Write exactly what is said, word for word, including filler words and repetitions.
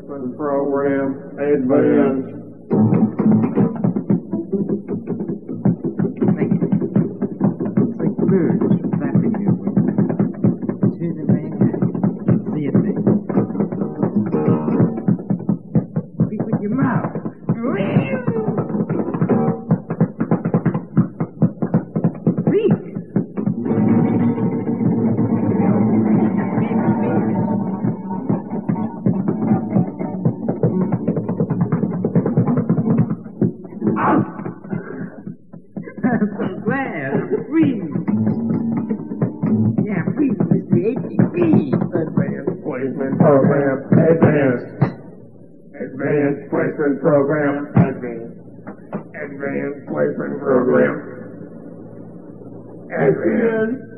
Placement Program advanced. Thank you. It's like birds flapping their wings. To the man, see a thing. Speak with your mouth. I'm so glad. I'm free. Yeah, free, Mister A T P. Advanced Placement Program advanced. Advanced Placement Program advanced. Advanced Placement Program advanced.